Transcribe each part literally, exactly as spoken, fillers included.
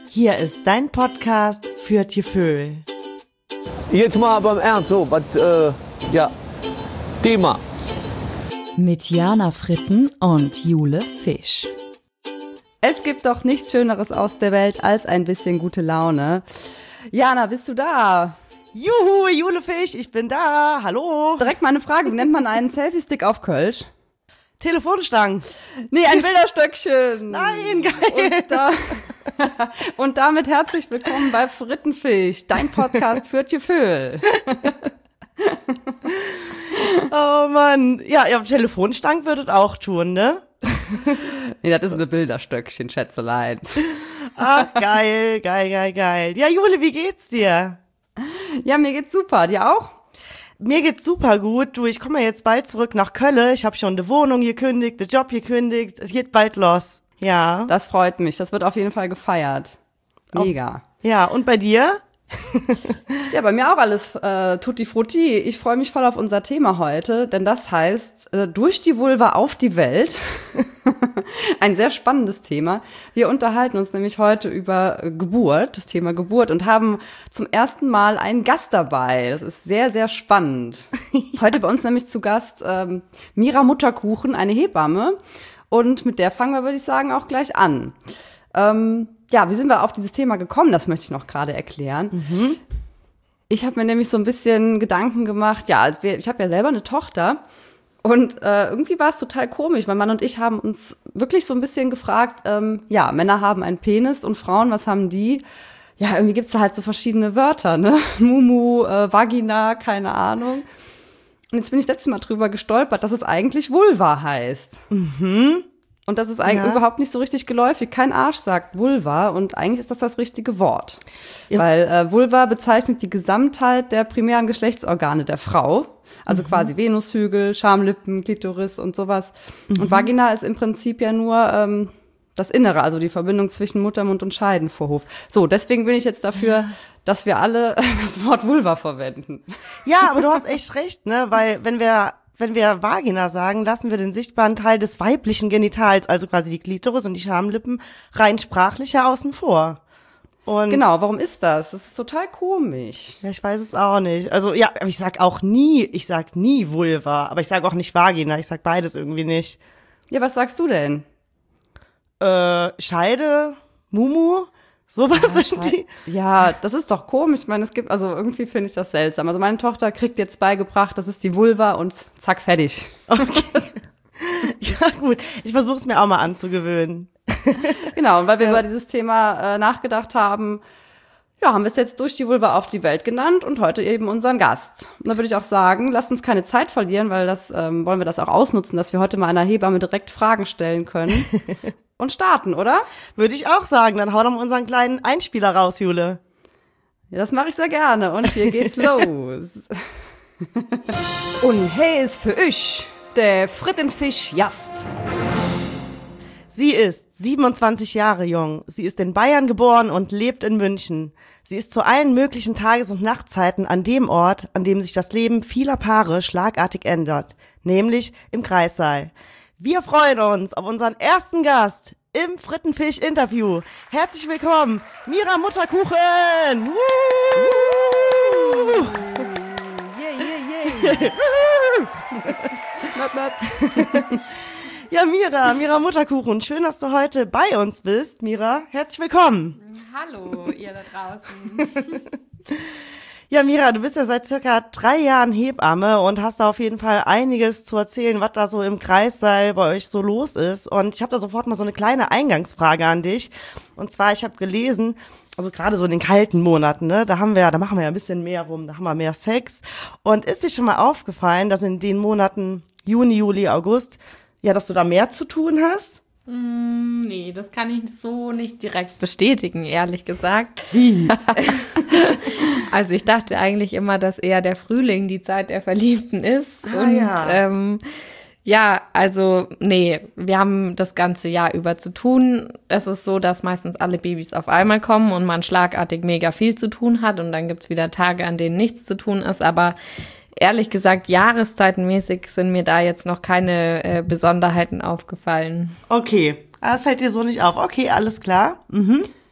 Hier ist dein Podcast für Gefühl. Jetzt mal beim Ernst, so, was, äh, ja, Thema. Mit Jana Fritten und Jule Fisch. Es gibt doch nichts Schöneres aus der Welt als ein bisschen gute Laune. Jana, bist du da? Juhu, Jule Fisch, ich bin da. Hallo. Direkt mal eine Frage. Wie nennt man einen Selfie-Stick auf Kölsch? Telefonstangen. Nee, ein Bilderstöckchen. Nein, geil. Und, da, und damit herzlich willkommen bei Frittenfisch, dein Podcast für Gefühl. Oh Mann. Ja, ja, Telefonstangen würdet auch tun, ne? Nee, das ist eine Bilderstöckchen, Schätzelein. Ach, geil, geil, geil, geil. Ja, Jule, wie geht's dir? Ja, mir geht's super. Dir auch? Mir geht's super gut. Du, ich komme jetzt bald zurück nach Köln. Ich habe schon die Wohnung gekündigt, den Job gekündigt. Es geht bald los. Ja. Das freut mich. Das wird auf jeden Fall gefeiert. Mega. Ja, und bei dir? Ja, bei mir auch alles äh, tutti frutti. Ich freue mich voll auf unser Thema heute, denn das heißt, äh, durch die Vulva auf die Welt. Ein sehr spannendes Thema. Wir unterhalten uns nämlich heute über äh, Geburt, das Thema Geburt, und haben zum ersten Mal einen Gast dabei. Das ist sehr, sehr spannend. Heute bei uns nämlich zu Gast ähm, Mira Mutterkuchen, eine Hebamme. Und mit der fangen wir, würde ich sagen, auch gleich an. Ähm, ja, wie sind wir auf dieses Thema gekommen? Das möchte ich noch gerade erklären. Mhm. Ich habe mir nämlich so ein bisschen Gedanken gemacht, ja, als wir, ich habe ja selber eine Tochter und äh, irgendwie war es total komisch. Mein Mann und ich haben uns wirklich so ein bisschen gefragt, ähm, ja, Männer haben einen Penis und Frauen, was haben die? Ja, irgendwie gibt's da halt so verschiedene Wörter, ne? Mumu, äh, Vagina, keine Ahnung. Und jetzt bin ich letztes Mal drüber gestolpert, dass es eigentlich Vulva heißt. Mhm. Und das ist eigentlich ja. überhaupt nicht so richtig geläufig. Kein Arsch sagt Vulva und eigentlich ist das das richtige Wort. Ja. Weil äh, Vulva bezeichnet die Gesamtheit der primären Geschlechtsorgane der Frau. Also mhm. quasi Venushügel, Schamlippen, Klitoris und sowas. Mhm. Und Vagina ist im Prinzip ja nur ähm, das Innere, also die Verbindung zwischen Muttermund und Scheidenvorhof. So, deswegen bin ich jetzt dafür, ja. dass wir alle das Wort Vulva verwenden. Ja, aber du hast echt recht, ne? Weil wenn wir Wenn wir Vagina sagen, lassen wir den sichtbaren Teil des weiblichen Genitals, also quasi die Klitoris und die Schamlippen, rein sprachlich ja außen vor. Und genau, warum ist das? Das ist total komisch. Ja, ich weiß es auch nicht. Also ja, aber ich sag auch nie, ich sag nie Vulva, aber ich sag auch nicht Vagina, ich sag beides irgendwie nicht. Ja, was sagst du denn? Äh, Scheide, Mumu, sowas ja, sind die. Ja, das ist doch komisch. Ich meine, es gibt, also irgendwie finde ich das seltsam. Also meine Tochter kriegt jetzt beigebracht, das ist die Vulva und zack, fertig. Okay. Ja gut, ich versuche es mir auch mal anzugewöhnen. Genau, und weil wir ja. über dieses Thema äh, nachgedacht haben, ja, haben wir es jetzt durch die Vulva auf die Welt genannt und heute eben unseren Gast. Und da würde ich auch sagen, lasst uns keine Zeit verlieren, weil das ähm, wollen wir das auch ausnutzen, dass wir heute mal einer Hebamme direkt Fragen stellen können. Und starten, oder? Würde ich auch sagen. Dann hau doch mal unseren kleinen Einspieler raus, Jule. Ja, das mache ich sehr gerne. Und hier geht's los. Und hey ist für euch der Frittenfisch Jast. Sie ist siebenundzwanzig Jahre jung. Sie ist in Bayern geboren und lebt in München. Sie ist zu allen möglichen Tages- und Nachtzeiten an dem Ort, an dem sich das Leben vieler Paare schlagartig ändert, nämlich im Kreissaal. Wir freuen uns auf unseren ersten Gast im Frittenfisch-Interview. Herzlich willkommen, Mira Mutterkuchen! Woo! Yeah, yeah, yeah. not, not. Ja, Mira, Mira Mutterkuchen, schön, dass du heute bei uns bist. Mira, herzlich willkommen. Hallo, ihr da draußen. Ja, Mira, du bist ja seit circa drei Jahren Hebamme und hast da auf jeden Fall einiges zu erzählen, was da so im Kreissaal bei euch so los ist. Und ich habe da sofort mal so eine kleine Eingangsfrage an dich. Und zwar, ich habe gelesen, also gerade so in den kalten Monaten, ne, da haben wir, da machen wir ja ein bisschen mehr rum, da haben wir mehr Sex. Und ist dir schon mal aufgefallen, dass in den Monaten Juni, Juli, August, ja, dass du da mehr zu tun hast? Mm, nee, das kann ich so nicht direkt bestätigen, ehrlich gesagt. Wie? Also ich dachte eigentlich immer, dass eher der Frühling die Zeit der Verliebten ist. Ah, und ja. Ähm, ja, also nee, wir haben das ganze Jahr über zu tun. Es ist so, dass meistens alle Babys auf einmal kommen und man schlagartig mega viel zu tun hat. Und dann gibt's wieder Tage, an denen nichts zu tun ist. Aber ehrlich gesagt, jahreszeitenmäßig sind mir da jetzt noch keine äh, Besonderheiten aufgefallen. Okay, das fällt dir so nicht auf. Okay, alles klar. Mhm.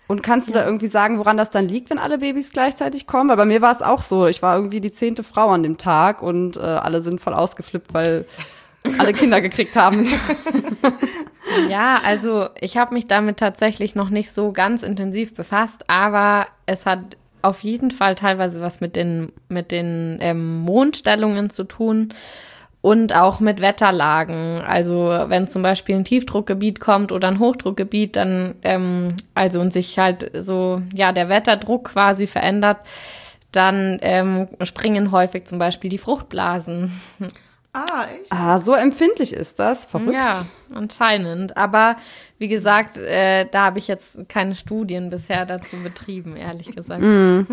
Und kannst du da irgendwie sagen, woran das dann liegt, wenn alle Babys gleichzeitig kommen? Weil bei mir war es auch so. Ich war irgendwie die zehnte Frau an dem Tag und äh, alle sind voll ausgeflippt, weil alle Kinder gekriegt haben. Ja, also ich habe mich damit tatsächlich noch nicht so ganz intensiv befasst, aber es hat auf jeden Fall teilweise was mit den, mit den ähm, Mondstellungen zu tun. Und auch mit Wetterlagen. Also wenn zum Beispiel ein Tiefdruckgebiet kommt oder ein Hochdruckgebiet, dann ähm, also und sich halt so ja der Wetterdruck quasi verändert, dann ähm, springen häufig zum Beispiel die Fruchtblasen. Ah, echt? Ah, so empfindlich ist das. Verrückt. Ja, anscheinend. Aber wie gesagt, äh, da habe ich jetzt keine Studien bisher dazu betrieben, ehrlich gesagt. Mm.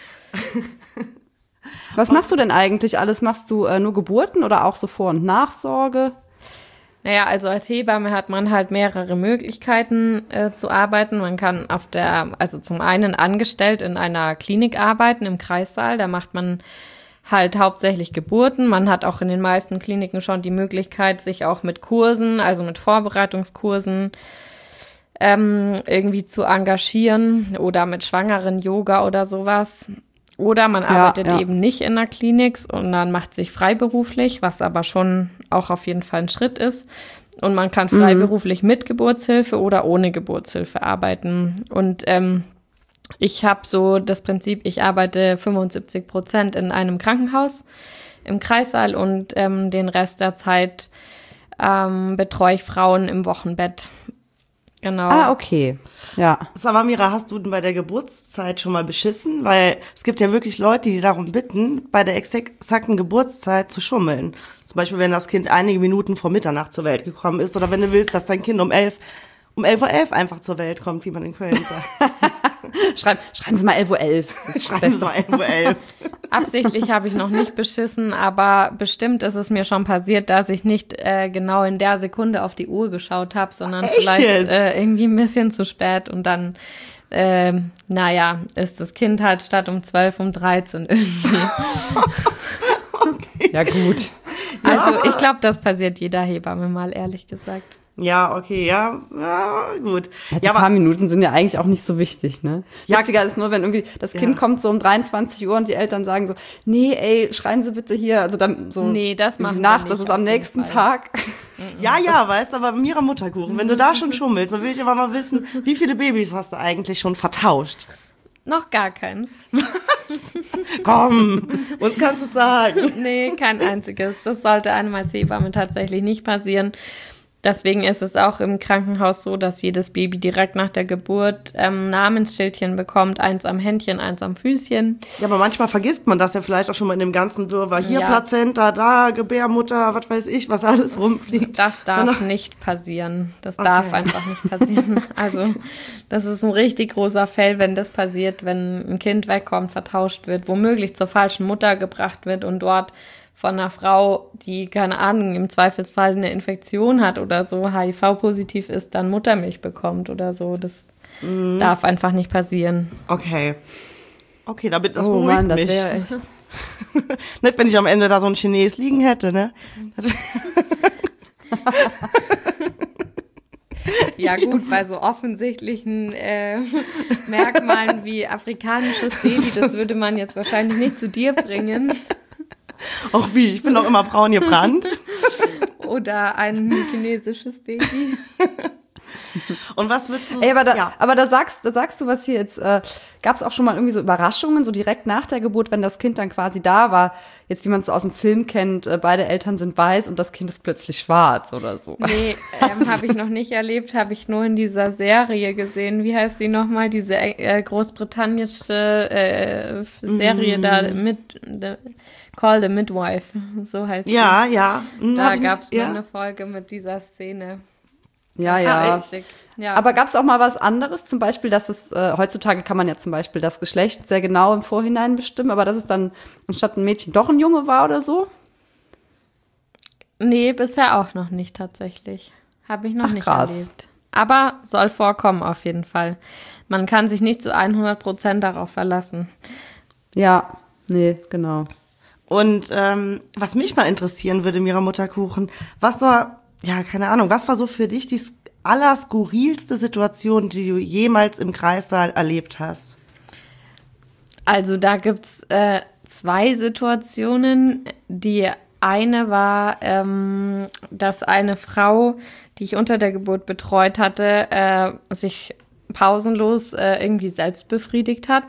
Was machst du denn eigentlich alles? Machst du äh, nur Geburten oder auch so Vor- und Nachsorge? Naja, also als Hebamme hat man halt mehrere Möglichkeiten äh, zu arbeiten. Man kann auf der, also zum einen angestellt in einer Klinik arbeiten, im Kreissaal. Da macht man halt hauptsächlich Geburten. Man hat auch in den meisten Kliniken schon die Möglichkeit, sich auch mit Kursen, also mit Vorbereitungskursen ähm, irgendwie zu engagieren oder mit Schwangeren-Yoga oder sowas. Oder man arbeitet ja, ja. eben nicht in der Klinik und dann macht sich freiberuflich, was aber schon auch auf jeden Fall ein Schritt ist. Und man kann freiberuflich mhm. mit Geburtshilfe oder ohne Geburtshilfe arbeiten. Und ähm, ich habe so das Prinzip, ich arbeite fünfundsiebzig Prozent in einem Krankenhaus im Kreissaal und ähm, den Rest der Zeit ähm, betreue ich Frauen im Wochenbett. Genau. Ah, okay. Ja. Sag mal, Mira, hast du denn bei der Geburtszeit schon mal beschissen? Weil es gibt ja wirklich Leute, die darum bitten, bei der exakten Geburtszeit zu schummeln. Zum Beispiel, wenn das Kind einige Minuten vor Mitternacht zur Welt gekommen ist oder wenn du willst, dass dein Kind um elf, um elf Uhr elf einfach zur Welt kommt, wie man in Köln sagt. Schreib, schreiben Sie mal elf Uhr elf. Schreiben Sie mal elf Uhr elf. Absichtlich habe ich noch nicht beschissen, aber bestimmt ist es mir schon passiert, dass ich nicht äh, genau in der Sekunde auf die Uhr geschaut habe, sondern Echt vielleicht jetzt? äh, irgendwie ein bisschen zu spät und dann, äh, naja, ist das Kind halt statt um zwölf um dreizehn irgendwie. Okay. Ja, gut. Also ich glaube, das passiert jeder Hebamme mal, ehrlich gesagt. Ja, okay, ja, ja, gut. Ja, die Ja, paar aber, Minuten sind ja eigentlich auch nicht so wichtig, ne? Ja. Witziger ist nur, wenn irgendwie das Kind Ja. kommt so um dreiundzwanzig Uhr und die Eltern sagen so, nee, ey, schreiben Sie bitte hier, also dann so Nee, das machen wir nach, nicht, das ist auf am jeden nächsten Fall. Tag. ja, ja, weißt du, aber Mira Mutterkuchen, wenn du da schon schummelst, dann will ich aber mal wissen, wie viele Babys hast du eigentlich schon vertauscht? Noch gar keins. Komm, uns kannst du es sagen. Nee, kein einziges. Das sollte einem als Hebamme tatsächlich nicht passieren. Deswegen ist es auch im Krankenhaus so, dass jedes Baby direkt nach der Geburt ähm, Namensschildchen bekommt. Eins am Händchen, eins am Füßchen. Ja, aber manchmal vergisst man das ja vielleicht auch schon mal in dem ganzen Wirrwarr. Hier Ja. Plazenta, da Gebärmutter, was weiß ich, was alles rumfliegt. Das darf Danach- nicht passieren. Das Okay. darf einfach nicht passieren. Also das ist ein richtig großer Fail, wenn das passiert, wenn ein Kind wegkommt, vertauscht wird, womöglich zur falschen Mutter gebracht wird und dort von einer Frau, die, keine Ahnung, im Zweifelsfall eine Infektion hat oder so, H I V-positiv ist, dann Muttermilch bekommt oder so. Das Mhm. darf einfach nicht passieren. Okay. Okay, damit das Oh beruhigt Mann, das mich. wäre echt. Nicht, wenn ich am Ende da so einen Chines liegen hätte, ne? Ja gut, bei so offensichtlichen äh, Merkmalen wie afrikanisches Baby, das würde man jetzt wahrscheinlich nicht zu dir bringen. Auch wie, ich bin doch immer braun gebrannt. Oder ein chinesisches Baby. Und was würdest du Ey, aber da, ja. aber da sagst, da sagst du was hier jetzt, äh, gab es auch schon mal irgendwie so Überraschungen, so direkt nach der Geburt, wenn das Kind dann quasi da war, jetzt wie man es aus dem Film kennt, äh, beide Eltern sind weiß und das Kind ist plötzlich schwarz oder so. Nee, ähm, habe ich noch nicht erlebt, habe ich nur in dieser Serie gesehen. Wie heißt die nochmal? Diese äh, großbritannische äh, Serie Mm. da mit the, Call the Midwife, so heißt die. Ja, ja. Hm, Da hab ich gab es nicht- mal ja. eine Folge mit dieser Szene. Ja, Ah, ja. Lustig. Ja. Aber gab es auch mal was anderes, zum Beispiel, dass es, äh, heutzutage kann man ja zum Beispiel das Geschlecht sehr genau im Vorhinein bestimmen, aber dass es dann anstatt ein Mädchen doch ein Junge war oder so? Nee, bisher auch noch nicht tatsächlich. Habe ich noch Ach, nicht krass. erlebt. Aber soll vorkommen auf jeden Fall. Man kann sich nicht zu hundert Prozent darauf verlassen. Ja, nee, genau. Und ähm, was mich mal interessieren würde, Mira Mutterkuchen, was war, ja, keine Ahnung, was war so für dich die allerskurrilste Situation, die du jemals im Kreissaal erlebt hast? Also da gibt's äh, zwei Situationen. Die eine war, ähm, dass eine Frau, die ich unter der Geburt betreut hatte, äh, sich pausenlos äh, irgendwie selbst befriedigt hat.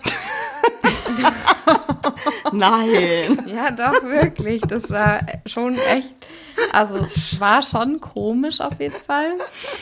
Nein. Ja, doch, wirklich. Das war schon echt, also es war schon komisch auf jeden Fall.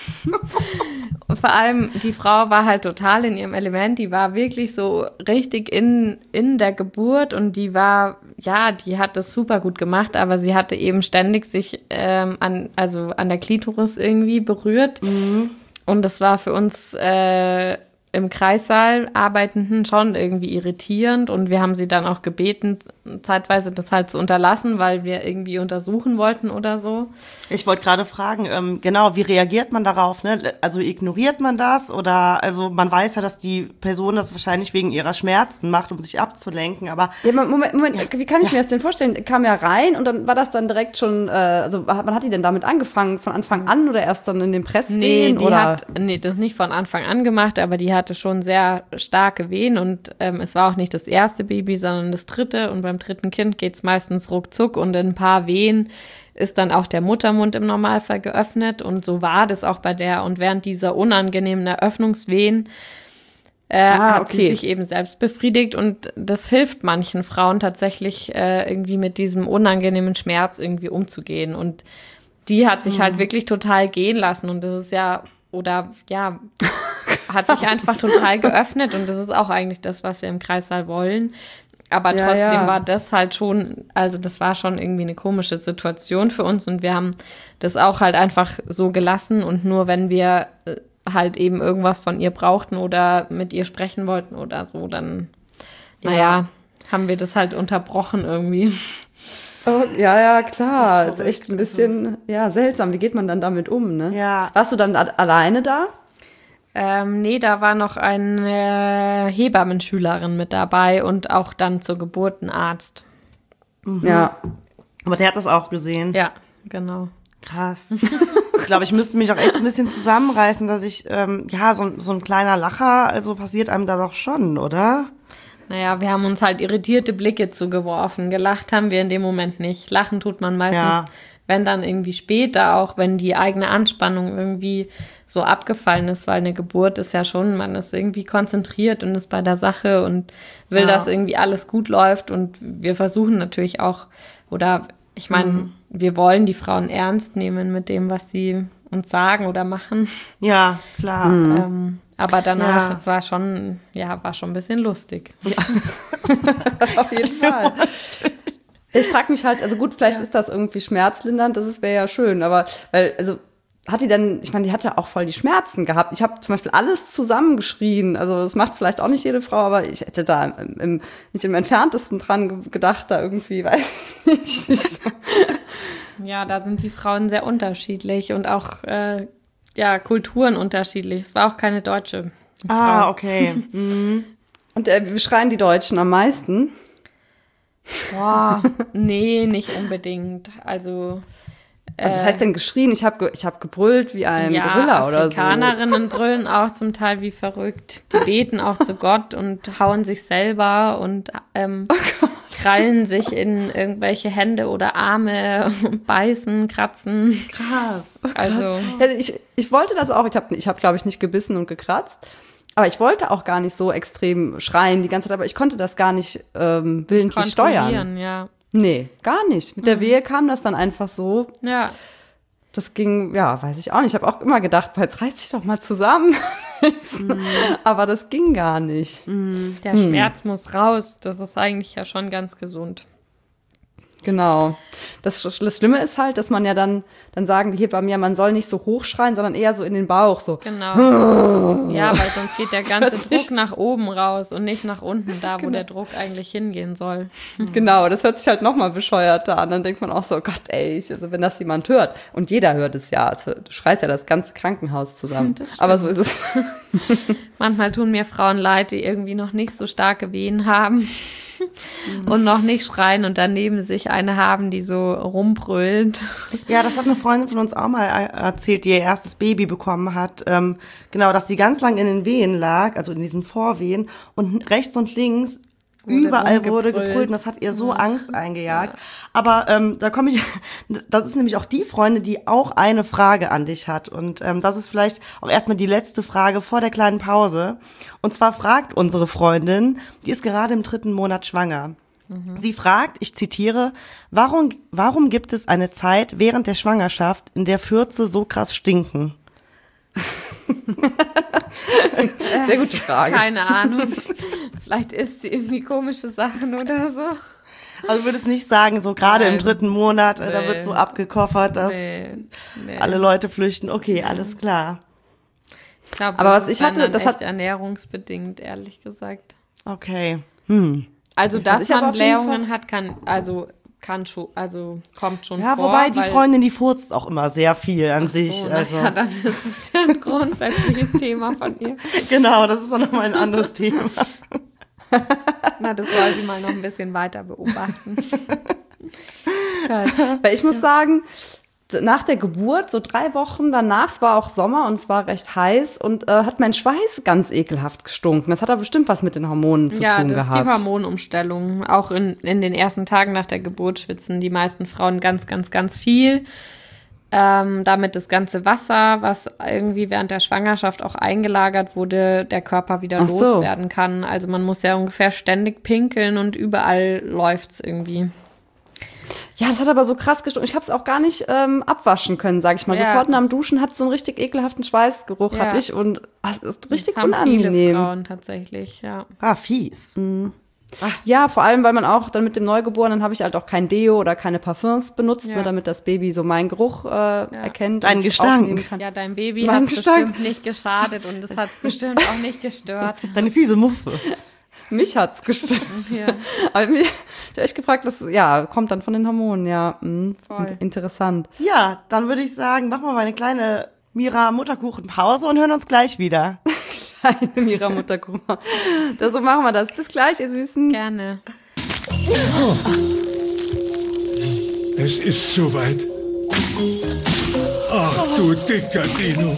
Und vor allem, die Frau war halt total in ihrem Element. Die war wirklich so richtig in, in der Geburt und die war, ja, die hat das super gut gemacht, aber sie hatte eben ständig sich ähm, an, also an der Klitoris irgendwie berührt. Mhm. Und das war für uns äh, im Kreissaal Arbeitenden schon irgendwie irritierend und wir haben sie dann auch gebeten, zeitweise das halt zu unterlassen, weil wir irgendwie untersuchen wollten oder so. Ich wollte gerade fragen, ähm, genau, wie reagiert man darauf? Ne? Also ignoriert man das oder, also man weiß ja, dass die Person das wahrscheinlich wegen ihrer Schmerzen macht, um sich abzulenken, aber... Ja, Moment, Moment, ja. Wie kann ich ja. mir das denn vorstellen? Kam ja rein und dann war das dann direkt schon, äh, also wann hat die denn damit angefangen? Von Anfang an oder erst dann in den Presswehen? Nee, die oder? hat, nee, das nicht von Anfang an gemacht, aber die hatte schon sehr starke Wehen und ähm, es war auch nicht das erste Baby, sondern das dritte und beim dritten Kind geht es meistens ruckzuck und in ein paar Wehen ist dann auch der Muttermund im Normalfall geöffnet und so war das auch bei der und während dieser unangenehmen Eröffnungswehen äh, ah, hat okay. sie sich eben selbst befriedigt und das hilft manchen Frauen tatsächlich äh, irgendwie mit diesem unangenehmen Schmerz irgendwie umzugehen und die hat sich mhm. halt wirklich total gehen lassen und das ist ja, oder ja, hat sich einfach total geöffnet und das ist auch eigentlich das, was wir im Kreissaal wollen. Aber ja, trotzdem ja. war das halt schon, also das war schon irgendwie eine komische Situation für uns und wir haben das auch halt einfach so gelassen und nur wenn wir halt eben irgendwas von ihr brauchten oder mit ihr sprechen wollten oder so, dann, ja. naja, haben wir das halt unterbrochen irgendwie. Oh, ja, ja, klar. Das ist echt ein bisschen ja, seltsam. Wie geht man dann damit um, ne? Ja. Warst du dann a- alleine da? Ähm, nee, da war noch eine Hebammenschülerin mit dabei und auch dann zur Geburt ein Arzt. Mhm. Ja. Aber der hat das auch gesehen. Ja, genau. Krass. Ich glaube, ich müsste mich auch echt ein bisschen zusammenreißen, dass ich, ähm, ja, so, so ein kleiner Lacher, also passiert einem da doch schon, oder? Naja, wir haben uns halt irritierte Blicke zugeworfen. Gelacht haben wir in dem Moment nicht. Lachen tut man meistens, ja. wenn dann irgendwie später, auch wenn die eigene Anspannung irgendwie so abgefallen ist, weil eine Geburt ist ja schon, man ist irgendwie konzentriert und ist bei der Sache und will, ja. dass irgendwie alles gut läuft und wir versuchen natürlich auch, oder ich meine, mhm. wir wollen die Frauen ernst nehmen mit dem, was sie uns sagen oder machen. Ja, klar. Mhm. Ähm, aber danach, ja. es war schon, ja, war schon ein bisschen lustig. Ja. Auf jeden Fall. Ich frage mich halt, also gut, vielleicht ja. ist das irgendwie schmerzlindernd, das wäre ja schön, aber, weil, also, hat die denn, ich meine, die hat ja auch voll die Schmerzen gehabt. Ich habe zum Beispiel alles zusammengeschrien. Also das macht vielleicht auch nicht jede Frau, aber ich hätte da im, im, nicht im Entferntesten dran gedacht, da irgendwie, weiß ich nicht. Ja, da sind die Frauen sehr unterschiedlich und auch äh, ja, Kulturen unterschiedlich. Es war auch keine deutsche Frau. Ah, okay. Mhm. Und äh, wir schreien die Deutschen am meisten. Boah, nee, nicht unbedingt. Also Also was heißt denn geschrien? Ich habe ge- ich hab gebrüllt wie ein ja, Gorilla oder so. Afrikanerinnen brüllen auch zum Teil wie verrückt. Die beten auch zu Gott und hauen sich selber und ähm, oh krallen sich in irgendwelche Hände oder Arme, beißen, kratzen. Krass. Also Ja, ich, ich wollte das auch. Ich habe, ich hab, glaube ich, nicht gebissen und gekratzt. Aber ich wollte auch gar nicht so extrem schreien die ganze Zeit. Aber ich konnte das gar nicht ähm, willentlich steuern. Ja. Nee, gar nicht. Mit der mhm. Wehe kam das dann einfach so. Ja. Das ging, ja, weiß ich auch nicht. Ich habe auch immer gedacht, jetzt reiß dich doch mal zusammen. mhm. Aber das ging gar nicht. Mhm. Der mhm. Schmerz muss raus. Das ist eigentlich ja schon ganz gesund. Genau. Das, das Schlimme ist halt, dass man ja dann, dann sagen die Hebammen ja, man soll nicht so hoch schreien, sondern eher so in den Bauch. So. Genau. Ja, weil sonst geht der ganze Druck nach oben raus und nicht nach unten, da wo genau. der Druck eigentlich hingehen soll. Genau, das hört sich halt nochmal bescheuerter an. Dann denkt man auch so, oh Gott, ey, ich, also wenn das jemand hört. Und jeder hört es ja. Also, du schreist ja das ganze Krankenhaus zusammen. Aber so ist es. Manchmal tun mir Frauen leid, die irgendwie noch nicht so starke Wehen haben. und noch nicht schreien und dann neben sich eine haben, die so rumbrüllt. Ja, das hat eine Freundin von uns auch mal erzählt, die ihr erstes Baby bekommen hat. Ähm, genau, dass sie ganz lang in den Wehen lag, also in diesen Vorwehen und rechts und links Wurde überall wurde rumgebrüllt. gebrüllt und das hat ihr so Angst eingejagt. Aber ähm, da komme ich, das ist nämlich auch die Freundin, die auch eine Frage an dich hat. Und ähm, das ist vielleicht auch erstmal die letzte Frage vor der kleinen Pause. Und zwar fragt unsere Freundin, die ist gerade im dritten Monat schwanger. Mhm. Sie fragt, ich zitiere, warum, warum gibt es eine Zeit während der Schwangerschaft, in der Fürze so krass stinken? Sehr gute Frage. Keine Ahnung. Vielleicht isst sie irgendwie komische Sachen oder so. Also würde es nicht sagen, so gerade im Nein. dritten Monat, äh, da Nee. wird so abgekoffert, dass Nee, nee. alle Leute flüchten. Okay, alles klar. Ich glaube, Aber das was ist ich dann hatte, dann das echt hat- ernährungsbedingt, ehrlich gesagt. Okay. Hm. Also, dass ich aber man auf jeden Blähungen hat, kann, also, kann schon, also, kommt schon Ja, vor. wobei die weil- Freundin, die furzt auch immer sehr viel an Ach sich. so, Also naja, dann ist es ja ein grundsätzliches Thema von ihr. genau, das ist auch nochmal ein anderes Thema. Na, das soll sie mal noch ein bisschen weiter beobachten. Weil ich muss sagen, nach der Geburt, so drei Wochen danach, es war auch Sommer und es war recht heiß und äh, hat mein Schweiß ganz ekelhaft gestunken. Das hat aber bestimmt was mit den Hormonen zu Ja, tun das ist gehabt. die Hormonumstellung. Auch in, in den ersten Tagen nach der Geburt schwitzen die meisten Frauen ganz, ganz, ganz viel. Ähm, damit das ganze Wasser, was irgendwie während der Schwangerschaft auch eingelagert wurde, der Körper wieder Ach so. loswerden kann. Also man muss ja ungefähr ständig pinkeln und überall läuft's irgendwie. Ja, das hat aber so krass gestunken. Ich habe es auch gar nicht ähm, abwaschen können, sag ich mal. Ja. Sofort nach dem Duschen hat es so einen richtig ekelhaften Schweißgeruch, Ja. hatte ich. Und ah, es ist richtig das haben unangenehm. viele Frauen tatsächlich, ja. Ah, fies. Ja, vor allem, weil man auch dann mit dem Neugeborenen habe ich halt auch kein Deo oder keine Parfums benutzt, Ja. ne, damit das Baby so meinen Geruch äh, erkennt. Deinen und Gestank. aufnehmen kann. Ja, dein Baby Mein hat Gestank. bestimmt nicht geschadet und es hat bestimmt auch nicht gestört. Deine fiese Muffe. Mich hat's gestört. Ja. Aber mich, ich habe echt gefragt, was, ja, kommt dann von den Hormonen, ja. Mh, Voll. Interessant. Ja, dann würde ich sagen, machen wir mal eine kleine Mira-Mutterkuchen-Pause und hören uns gleich wieder. In ihrer Mutterkuchen. Das, so machen wir das. Bis gleich, ihr Süßen. Gerne. Es ist soweit. Ach du dicker Dino.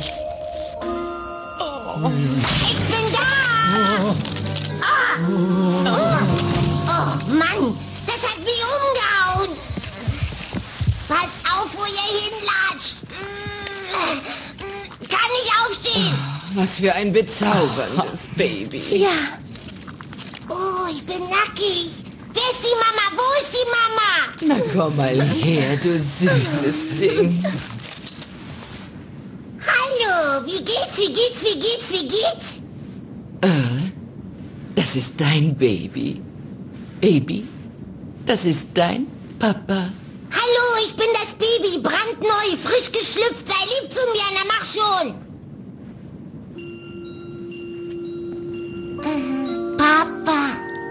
Ich bin da! Ah. Oh. Oh, Mann, das hat mich umgehauen. Passt auf, wo ihr hinlatscht. Mm, Kann nicht aufstehen. Was für ein bezauberndes Baby. Ja. Oh, ich bin nackig. Wer ist die Mama? Wo ist die Mama? Na komm mal her, du süßes Ding. Hallo, wie geht's, wie geht's, wie geht's, wie geht's? Das ist dein Baby. Baby, das ist dein Papa. Hallo, ich bin das Baby, brandneu, frisch geschlüpft. Sei lieb zu mir, na mach schon. Äh, Papa.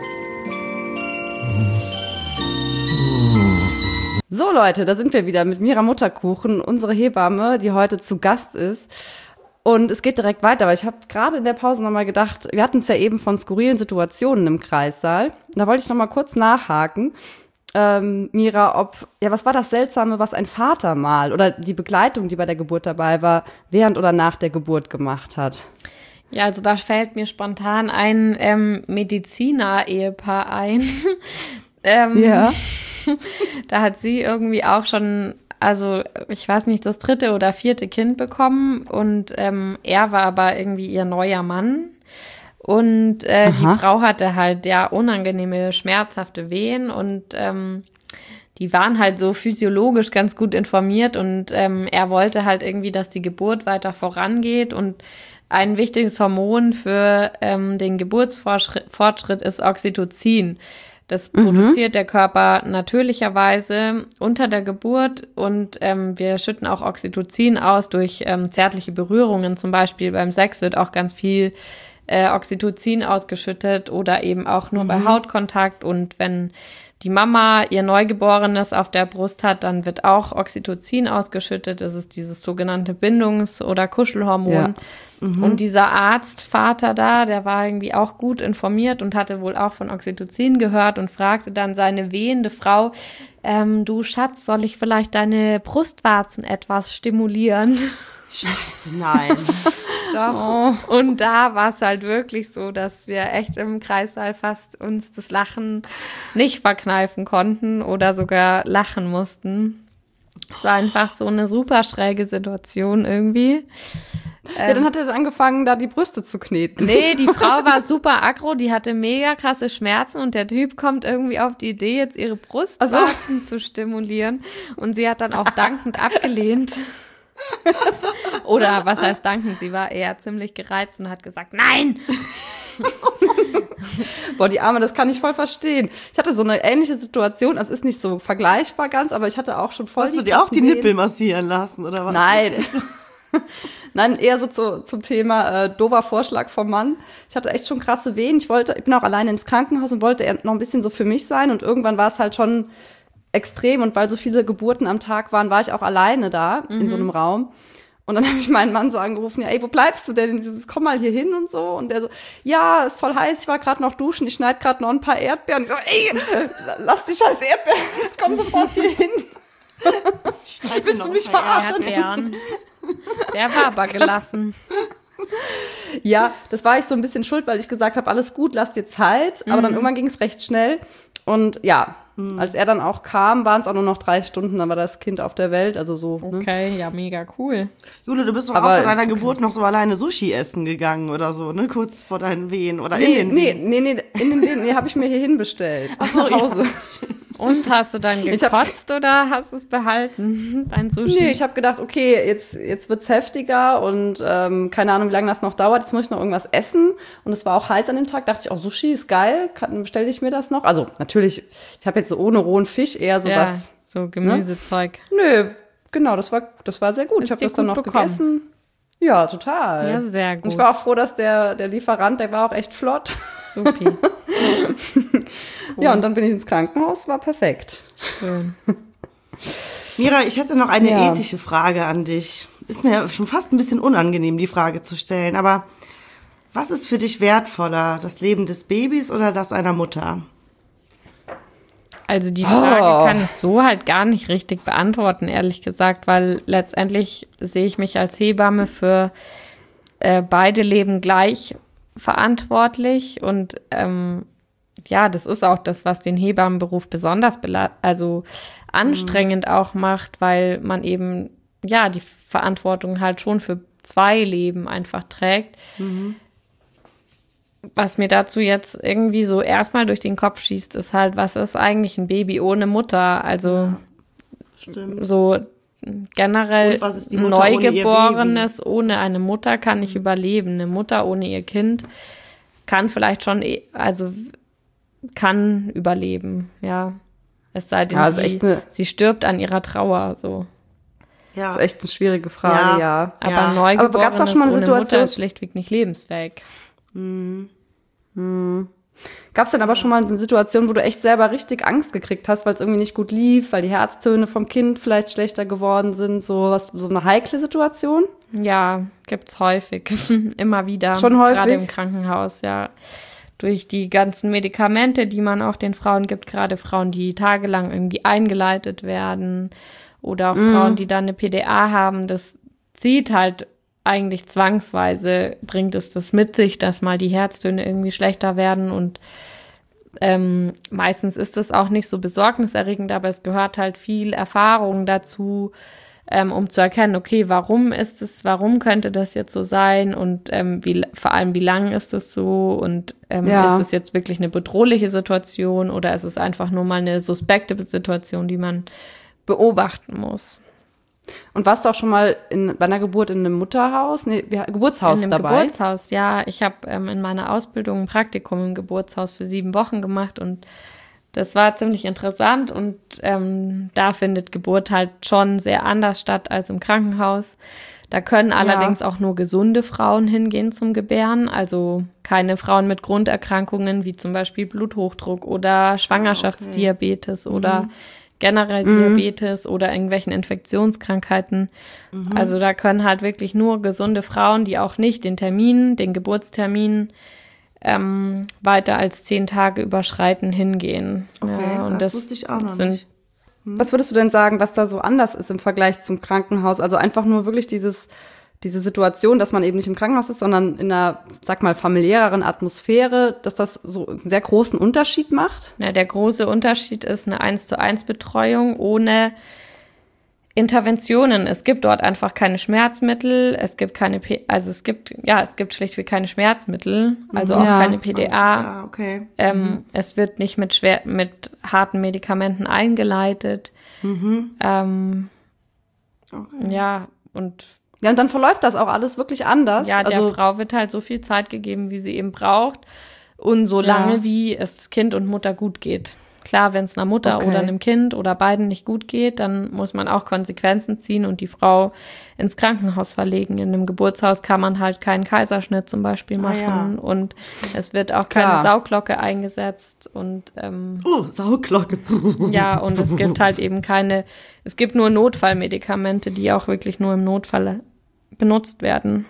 So, Leute, da sind wir wieder mit Mira Mutterkuchen, unsere Hebamme, die heute zu Gast ist. Und es geht direkt weiter, weil ich habe gerade in der Pause nochmal gedacht, wir hatten es ja eben von skurrilen Situationen im Kreissaal. Da wollte ich nochmal kurz nachhaken. Ähm, Mira, ob, ja, was war das Seltsame, was ein Vater mal oder die Begleitung, die bei der Geburt dabei war, während oder nach der Geburt gemacht hat? Ja, also da fällt mir spontan ein ähm, Mediziner-Ehepaar ein. ähm, Ja. Da hat sie irgendwie auch schon, also ich weiß nicht, das dritte oder vierte Kind bekommen und ähm, er war aber irgendwie ihr neuer Mann. Und äh, die Frau hatte halt ja unangenehme, schmerzhafte Wehen und ähm, die waren halt so physiologisch ganz gut informiert und ähm, er wollte halt irgendwie, dass die Geburt weiter vorangeht und ein wichtiges Hormon für ähm, den Geburtsfortschritt ist Oxytocin. Das produziert der Körper natürlicherweise unter der Geburt und ähm, wir schütten auch Oxytocin aus durch ähm, zärtliche Berührungen. Zum Beispiel beim Sex wird auch ganz viel äh, Oxytocin ausgeschüttet oder eben auch nur bei Hautkontakt. Und wenn die Mama ihr Neugeborenes auf der Brust hat, dann wird auch Oxytocin ausgeschüttet. Das ist dieses sogenannte Bindungs- oder Kuschelhormon. Ja. Mhm. Und dieser Arztvater da, der war irgendwie auch gut informiert und hatte wohl auch von Oxytocin gehört und fragte dann seine wehende Frau, ähm, du Schatz, soll ich vielleicht deine Brustwarzen etwas stimulieren? Scheiße, nein. Doch. Oh. Und da war es halt wirklich so, dass wir echt im Kreissaal fast uns das Lachen nicht verkneifen konnten oder sogar lachen mussten. Es war einfach so eine super schräge Situation irgendwie. Ja, ähm, dann hat er dann angefangen, da die Brüste zu kneten. Nee, die Frau war super aggro, die hatte mega krasse Schmerzen und der Typ kommt irgendwie auf die Idee, jetzt ihre Brustwarzen so. zu stimulieren. Und sie hat dann auch dankend abgelehnt. Oder was heißt danken? Sie war eher ziemlich gereizt und hat gesagt, nein! Boah, die Arme, das kann ich voll verstehen. Ich hatte so eine ähnliche Situation, also es ist nicht so vergleichbar ganz, aber ich hatte auch schon voll. Wolltest du dir auch die Nippel massieren lassen, oder was? Nein. Nein, eher so zu, zum Thema äh, doofer Vorschlag vom Mann. Ich hatte echt schon krasse Wehen. Ich wollte, ich bin auch alleine ins Krankenhaus und wollte noch ein bisschen so für mich sein. Und irgendwann war es halt schon extrem. Und weil so viele Geburten am Tag waren, war ich auch alleine da mhm. in so einem Raum. Und dann habe ich meinen Mann so angerufen, ja, ey, wo bleibst du denn? Komm mal hier hin und so. Und der so, ja, ist voll heiß, ich war gerade noch duschen, ich schneide gerade noch ein paar Erdbeeren. Und ich so, ey, lass die scheiß Erdbeeren, ich komm sofort hier hin. Willst du mich verarschen? Erdbeeren. Der war aber gelassen. Ja, das war ich so ein bisschen schuld, weil ich gesagt habe, alles gut, lass dir Zeit. Aber mhm. dann irgendwann ging es recht schnell. Und ja, mhm. als er dann auch kam, waren es auch nur noch drei Stunden, dann war das Kind auf der Welt. Also so. Okay, ne? Ja, mega cool. Jule, du bist doch aber auch vor deiner okay. Geburt noch so alleine Sushi essen gegangen oder so, ne? Kurz vor deinen Wehen oder nee, in den nee, Wehen. Nee, nee, in den Wehen, nee, habe ich mir hier hinbestellt. Ach so, nach Hause. Ja. Und hast du dann gekotzt hab, oder hast du es behalten, dein Sushi? Nee, ich habe gedacht, okay, jetzt, jetzt wird's heftiger und ähm, keine Ahnung, wie lange das noch dauert. Jetzt muss ich noch irgendwas essen. Und es war auch heiß an dem Tag. Dachte ich, auch oh, Sushi ist geil, bestelle ich mir das noch? Also natürlich, ich habe jetzt so ohne rohen Fisch eher sowas. Ja, so Gemüsezeug. Ne? Nö, genau, das war, das war sehr gut. Ist ich habe das dann noch bekommen? gegessen. Ja, total. Ja, sehr gut. Und ich war auch froh, dass der, der Lieferant, der war auch echt flott. Supi. Cool. Ja, und dann bin ich ins Krankenhaus, war perfekt. Schön. Mira, ich hätte noch eine ja. ethische Frage an dich. Ist mir schon fast ein bisschen unangenehm, die Frage zu stellen, aber was ist für dich wertvoller, das Leben des Babys oder das einer Mutter? Also die Frage oh. kann ich so halt gar nicht richtig beantworten, ehrlich gesagt, weil letztendlich sehe ich mich als Hebamme für äh, beide Leben gleich verantwortlich und ähm, ja, das ist auch das, was den Hebammenberuf besonders bela- also anstrengend mhm. auch macht, weil man eben ja die Verantwortung halt schon für zwei Leben einfach trägt. Mhm. Was mir dazu jetzt irgendwie so erstmal durch den Kopf schießt, ist halt, was ist eigentlich ein Baby ohne Mutter? Also ja, so generell ein Neugeborenes ohne, ohne eine Mutter kann nicht überleben. Eine Mutter ohne ihr Kind kann vielleicht schon, also kann überleben, ja. Es sei denn, ja, sie, eine, sie stirbt an ihrer Trauer, so. Ja. Das ist echt eine schwierige Frage, ja. ja. Aber ja. ein Neugeborenes Aber gab's auch schon mal eine ohne Situation? Mutter ist schlichtweg nicht lebensfähig. Hm. Hm. Gab es denn aber schon mal eine Situation, wo du echt selber richtig Angst gekriegt hast, weil es irgendwie nicht gut lief, weil die Herztöne vom Kind vielleicht schlechter geworden sind, so was, so eine heikle Situation? Ja, gibt's häufig, immer wieder. Schon häufig? Gerade im Krankenhaus, ja. Durch die ganzen Medikamente, die man auch den Frauen gibt, gerade Frauen, die tagelang irgendwie eingeleitet werden oder auch mm. Frauen, die dann eine P D A haben, das zieht halt eigentlich zwangsweise, bringt es das mit sich, dass mal die Herztöne irgendwie schlechter werden und ähm, meistens ist das auch nicht so besorgniserregend, aber es gehört halt viel Erfahrung dazu, ähm, um zu erkennen, okay, warum ist es, warum könnte das jetzt so sein und ähm, wie, vor allem, wie lang ist es so und ähm, ja. ist es jetzt wirklich eine bedrohliche Situation oder ist es einfach nur mal eine suspekte Situation, die man beobachten muss. Und warst du auch schon mal in, bei einer Geburt in einem Mutterhaus, nee, Geburtshaus in einem dabei? Geburtshaus, ja. Ich habe ähm, in meiner Ausbildung ein Praktikum im Geburtshaus für sieben Wochen gemacht und das war ziemlich interessant und ähm, da findet Geburt halt schon sehr anders statt als im Krankenhaus. Da können allerdings ja. auch nur gesunde Frauen hingehen zum Gebären, also keine Frauen mit Grunderkrankungen wie zum Beispiel Bluthochdruck oder Schwangerschaftsdiabetes okay. oder mhm. generell Mhm. Diabetes oder irgendwelchen Infektionskrankheiten. Mhm. Also da können halt wirklich nur gesunde Frauen, die auch nicht den Termin, den Geburtstermin ähm, weiter als zehn Tage überschreiten, hingehen. Okay, ja, und das, das wusste ich auch noch sind, nicht. Was würdest du denn sagen, was da so anders ist im Vergleich zum Krankenhaus? Also einfach nur wirklich dieses, diese Situation, dass man eben nicht im Krankenhaus ist, sondern in einer, sag mal, familiäreren Atmosphäre, dass das so einen sehr großen Unterschied macht? Ja, der große Unterschied ist eine eins zu eins Betreuung ohne Interventionen. Es gibt dort einfach keine Schmerzmittel, es gibt keine, P- also es gibt, ja, es gibt schlichtweg keine Schmerzmittel, also auch Ja. keine P D A. Ja, okay. Ähm, mhm. Es wird nicht mit schwer, mit harten Medikamenten eingeleitet. Mhm. Ähm, Okay. ja, und Ja, und dann verläuft das auch alles wirklich anders. ja, der also, Frau wird halt so viel Zeit gegeben, wie sie eben braucht und so lange, Ja. wie es Kind und Mutter gut geht. Klar, wenn es einer Mutter Okay. oder einem Kind oder beiden nicht gut geht, dann muss man auch Konsequenzen ziehen und die Frau ins Krankenhaus verlegen. In einem Geburtshaus kann man halt keinen Kaiserschnitt zum Beispiel Ah, machen ja. und es wird auch Klar. keine Sauglocke eingesetzt und ähm, Oh, Sauglocke. ja, und es gibt halt eben keine, es gibt nur Notfallmedikamente, die auch wirklich nur im Notfall benutzt werden.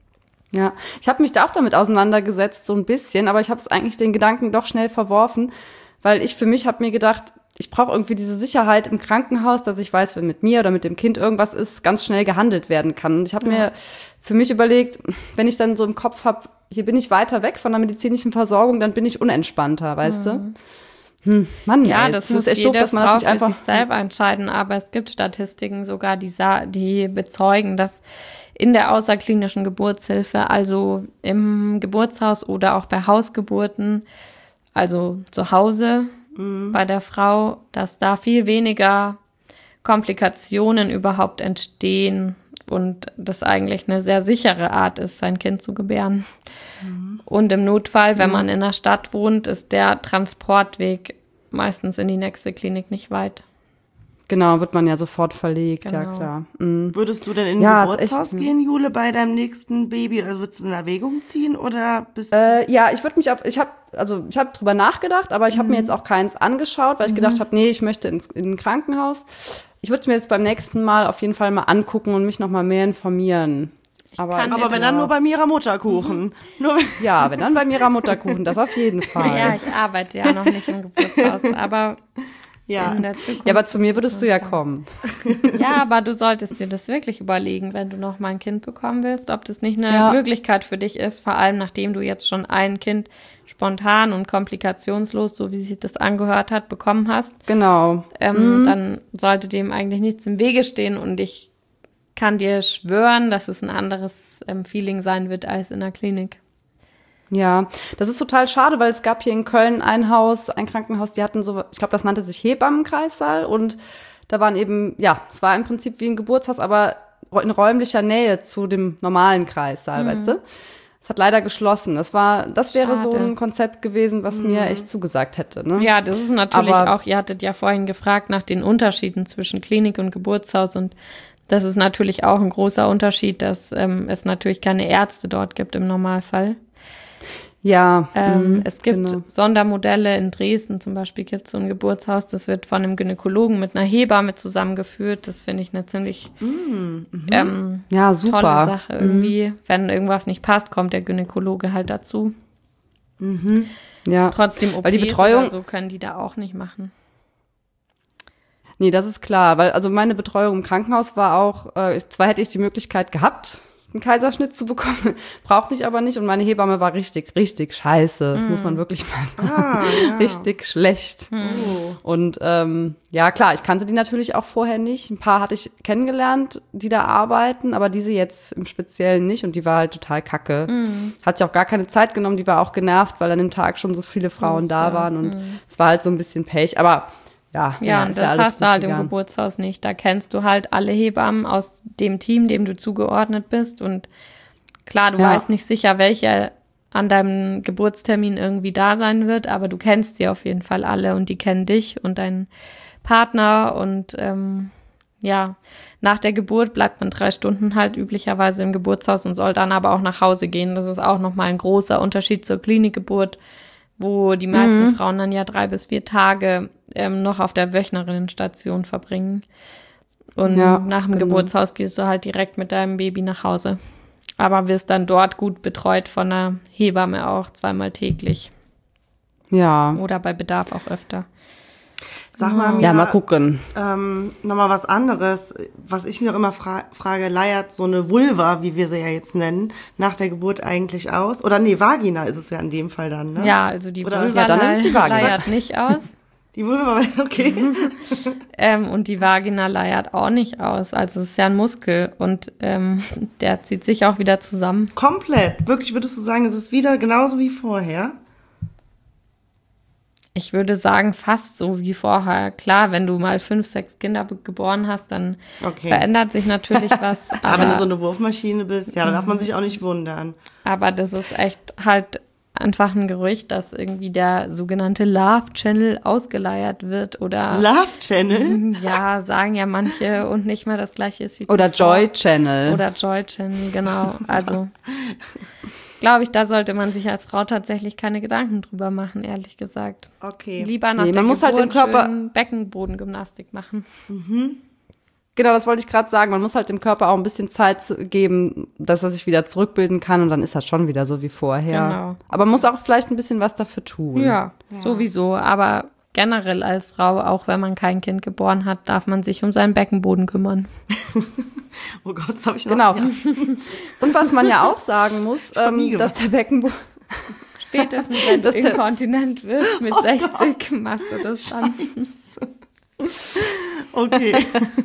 ja, ich habe mich da auch damit auseinandergesetzt, so ein bisschen, aber ich habe es eigentlich den Gedanken doch schnell verworfen, weil ich für mich habe mir gedacht, ich brauche irgendwie diese Sicherheit im Krankenhaus, dass ich weiß, wenn mit mir oder mit dem Kind irgendwas ist, ganz schnell gehandelt werden kann. Und ich habe Ja. mir für mich überlegt, wenn ich dann so im Kopf habe, hier bin ich weiter weg von der medizinischen Versorgung, dann bin ich unentspannter, weißt du? Hm, Mann, Ja, ey, das es muss ist echt jede doof, dass man Frau das nicht einfach für sich selber entscheiden, aber es gibt Statistiken sogar, die, sa- die bezeugen, dass in der außerklinischen Geburtshilfe, also im Geburtshaus oder auch bei Hausgeburten, also zu Hause bei der Frau, dass da viel weniger Komplikationen überhaupt entstehen und das eigentlich eine sehr sichere Art ist, sein Kind zu gebären. Und im Notfall, wenn man in der Stadt wohnt, ist der Transportweg meistens in die nächste Klinik nicht weit. Genau, wird man ja sofort verlegt, ja Genau. klar. Mhm. Würdest du denn in ein Ja, ist Geburtshaus echt- gehen, Jule, bei deinem nächsten Baby? Also würdest du in Erwägung ziehen oder bist du... Äh, ja, ich würde mich auf, ich habe, also ich habe drüber nachgedacht, aber ich habe mir jetzt auch keins angeschaut, weil ich gedacht habe, nee, ich möchte ins in ein Krankenhaus. Ich würde es mir jetzt beim nächsten Mal auf jeden Fall mal angucken und mich noch mal mehr informieren. Aber, kann Aber wenn dann nur bei Mira Mutterkuchen. Nur wenn ja, wenn dann bei Mira Mutterkuchen, das auf jeden Fall. Ja, ich arbeite ja noch nicht im Geburtshaus, aber ja. in der Zukunft. Ja, aber zu mir ist würdest das du ja klar. kommen. Ja, aber du solltest dir das wirklich überlegen, wenn du noch mal ein Kind bekommen willst, ob das nicht eine Ja. Möglichkeit für dich ist, vor allem nachdem du jetzt schon ein Kind spontan und komplikationslos, so wie sich das angehört hat, bekommen hast. Genau. Ähm, Dann sollte dem eigentlich nichts im Wege stehen und ich kann dir schwören, dass es ein anderes ähm, Feeling sein wird als in der Klinik. Ja, das ist total schade, weil es gab hier in Köln ein Haus, ein Krankenhaus, die hatten so, ich glaube, das nannte sich Hebammenkreissaal und da waren eben, ja, es war im Prinzip wie ein Geburtshaus, aber in räumlicher Nähe zu dem normalen Kreissaal, weißt du? Es hat leider geschlossen. Das war, das wäre so Schade. ein Konzept gewesen, was mir echt zugesagt hätte, ne? Ja, das ist natürlich Aber- auch, ihr hattet ja vorhin gefragt nach den Unterschieden zwischen Klinik und Geburtshaus und das ist natürlich auch ein großer Unterschied, dass ähm, es natürlich keine Ärzte dort gibt im Normalfall. Ja, Ähm, mhm, es gibt genau. Sondermodelle, in Dresden zum Beispiel gibt es so ein Geburtshaus, das wird von einem Gynäkologen mit einer Hebamme zusammengeführt. Das finde ich eine ziemlich ähm, Ja, super. tolle Sache irgendwie. Wenn irgendwas nicht passt, kommt der Gynäkologe halt dazu. Ja. Trotzdem O Ps Weil die Betreuung- oder so können die da auch nicht machen. Nee, das ist klar, weil also meine Betreuung im Krankenhaus war auch, äh, ich- zwar hätte ich die Möglichkeit gehabt, einen Kaiserschnitt zu bekommen, brauchte ich aber nicht und meine Hebamme war richtig, richtig scheiße, das muss man wirklich mal sagen, Ah, ja. richtig schlecht. Oh. Und ähm, ja, klar, ich kannte die natürlich auch vorher nicht, ein paar hatte ich kennengelernt, die da arbeiten, aber diese jetzt im Speziellen nicht und die war halt total kacke. Hat sich auch gar keine Zeit genommen, die war auch genervt, weil an dem Tag schon so viele Frauen da waren und es war halt so ein bisschen Pech, aber ja, Ja, und ist das alles hast du gut halt im gegangen. Geburtshaus nicht. Da kennst du halt alle Hebammen aus dem Team, dem du zugeordnet bist. Und klar, du Ja. weißt nicht sicher, welche an deinem Geburtstermin irgendwie da sein wird, aber du kennst sie auf jeden Fall alle und die kennen dich und deinen Partner und ähm, ja, nach der Geburt bleibt man drei Stunden halt üblicherweise im Geburtshaus und soll dann aber auch nach Hause gehen. Das ist auch nochmal ein großer Unterschied zur Klinikgeburt, wo die meisten mhm. Frauen dann ja drei bis vier Tage ähm, noch auf der Wöchnerinnenstation verbringen. Und ja, nach dem genau. Geburtshaus gehst du halt direkt mit deinem Baby nach Hause. Aber wirst dann dort gut betreut von einer Hebamme auch zweimal täglich. Ja. Oder bei Bedarf auch öfter. Sag mal, ja, Mira, mal gucken. Ähm, nochmal was anderes, was ich mir auch immer fra- frage, leiert so eine Vulva, wie wir sie ja jetzt nennen, nach der Geburt eigentlich aus? Oder nee, Vagina ist es ja in dem Fall dann, ne? Ja, also die Oder, Vulva ja, dann ist es die Vagina. leiert nicht aus. Die Vulva, okay. ähm, und die Vagina leiert auch nicht aus. Also es ist ja ein Muskel und ähm, der zieht sich auch wieder zusammen. Komplett? Wirklich, würdest du sagen, es ist wieder genauso wie vorher? Ich würde sagen, fast so wie vorher. Klar, wenn du mal fünf, sechs Kinder be- geboren hast, dann okay. verändert sich natürlich was. aber, aber wenn du so eine Wurfmaschine bist, ja, da darf man sich auch nicht wundern. Aber das ist echt halt einfach ein Gerücht, dass irgendwie der sogenannte Love Channel ausgeleiert wird oder Love Channel? Ja, sagen ja manche und nicht mehr das gleiche ist wie Oder zuvor. Joy Channel. Oder Joy Channel, genau. Also glaube ich, da sollte man sich als Frau tatsächlich keine Gedanken drüber machen, ehrlich gesagt. Okay. Lieber nach nee, der man muss Geburt halt den Körper schön Beckenbodengymnastik machen. Mhm. Genau, das wollte ich gerade sagen. Man muss halt dem Körper auch ein bisschen Zeit geben, dass er sich wieder zurückbilden kann und dann ist das schon wieder so wie vorher. Genau. Aber man muss auch vielleicht ein bisschen was dafür tun. Ja, ja, sowieso. Aber generell als Frau, auch wenn man kein Kind geboren hat, darf man sich um seinen Beckenboden kümmern. Oh Gott, das habe ich noch. Genau. Ja. Und was man ja auch sagen muss, ähm, dass der Beckenboden spätestens wenn du inkontinent wirst mit oh sechzig, Gott. Machst du das dann. Okay.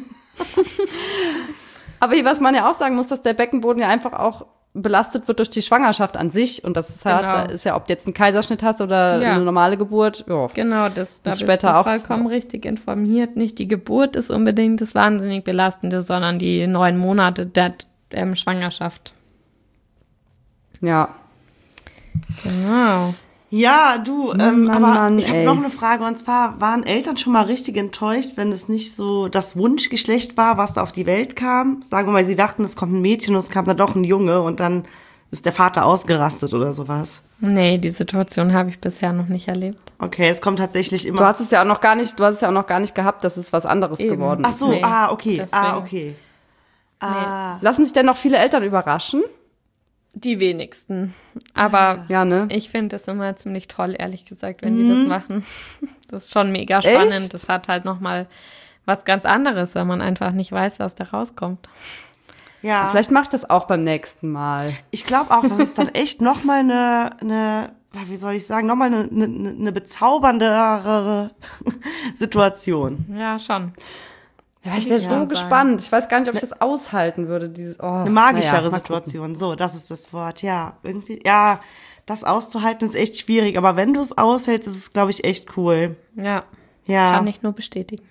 Aber was man ja auch sagen muss, dass der Beckenboden ja einfach auch belastet wird durch die Schwangerschaft an sich. Und das ist halt, genau. da ist ja, ob du jetzt einen Kaiserschnitt hast oder ja. eine normale Geburt. Jo. Genau, das, da bist später du auch vollkommen zu. Richtig informiert. Nicht die Geburt ist unbedingt das wahnsinnig Belastende, sondern die neun Monate der ähm, Schwangerschaft. Ja. Genau. Ja, du, ähm, Mann, aber Mann, ich habe ey. noch eine Frage, und zwar, waren Eltern schon mal richtig enttäuscht, wenn es nicht so das Wunschgeschlecht war, was da auf die Welt kam? Sagen wir mal, sie dachten, es kommt ein Mädchen und es kam dann doch ein Junge und dann ist der Vater ausgerastet oder sowas? Nee, die Situation habe ich bisher noch nicht erlebt. Okay, es kommt tatsächlich immer... Du hast es ja auch noch gar nicht, du hast es ja auch noch gar nicht gehabt, dass es was anderes Eben. geworden ist. Ach so, Nee, ah, okay, deswegen. ah, okay. Ah. Lassen sich denn noch viele Eltern überraschen? Die wenigsten. Aber ja, ne? ich finde das immer ziemlich toll, ehrlich gesagt, wenn mhm. die das machen. Das ist schon mega spannend. Echt? Das hat halt nochmal was ganz anderes, wenn man einfach nicht weiß, was da rauskommt. Ja. Vielleicht mache ich das auch beim nächsten Mal. Ich glaube auch, das ist dann echt nochmal eine, eine, wie soll ich sagen, nochmal eine, eine, eine bezauberndere Situation. Ja, schon. Ja, ich wäre ja so sagen. gespannt. Ich weiß gar nicht, ob ich das aushalten würde. Dieses, oh, Eine magischere naja, Situation, so, das ist das Wort, ja. Irgendwie, ja, das auszuhalten ist echt schwierig, aber wenn du es aushältst, ist es, glaube ich, echt cool. Ja, ja. Kann ich nur bestätigen.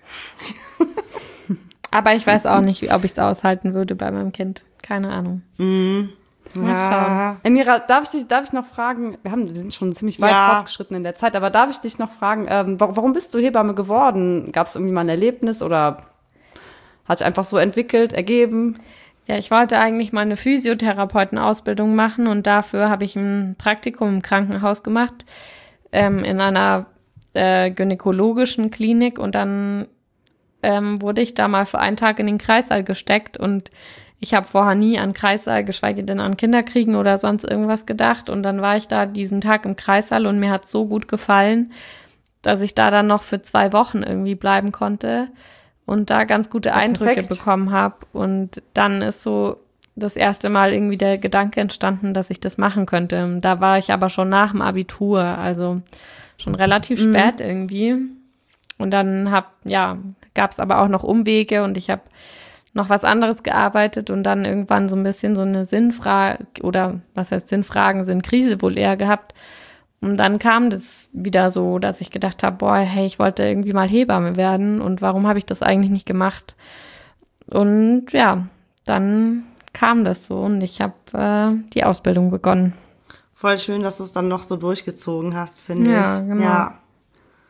Aber ich weiß auch nicht, ob ich es aushalten würde bei meinem Kind. Keine Ahnung. Mhm. Mal Ja. schauen. Emira, darf ich dich, darf ich noch fragen, wir haben, wir sind schon ziemlich weit Ja. fortgeschritten in der Zeit, aber darf ich dich noch fragen, ähm, wa- warum bist du Hebamme geworden? Gab es irgendwie mal ein Erlebnis oder hat sich einfach so entwickelt, ergeben? Ja, ich wollte eigentlich mal eine Physiotherapeutenausbildung machen und dafür habe ich ein Praktikum im Krankenhaus gemacht, ähm, in einer äh, gynäkologischen Klinik und dann ähm, wurde ich da mal für einen Tag in den Kreissaal gesteckt und ich habe vorher nie an Kreissaal, geschweige denn an Kinderkriegen oder sonst irgendwas gedacht und dann war ich da diesen Tag im Kreissaal und mir hat es so gut gefallen, dass ich da dann noch für zwei Wochen irgendwie bleiben konnte und da ganz gute Eindrücke perfekt. bekommen habe und dann ist so das erste Mal irgendwie der Gedanke entstanden, dass ich das machen könnte. Da war ich aber schon nach dem Abitur, also schon relativ Mhm. spät irgendwie. Und dann hab, ja, gab es aber auch noch Umwege und ich habe noch was anderes gearbeitet und dann irgendwann so ein bisschen so eine Sinnfrage oder was heißt Sinnfragen, Sinnkrise wohl eher gehabt. Und dann kam das wieder so, dass ich gedacht habe, boah, hey, ich wollte irgendwie mal Hebamme werden und warum habe ich das eigentlich nicht gemacht? Und ja, dann kam das so und ich habe äh, die Ausbildung begonnen. Voll schön, dass du es dann noch so durchgezogen hast, finde Ja, ich. genau. Ja.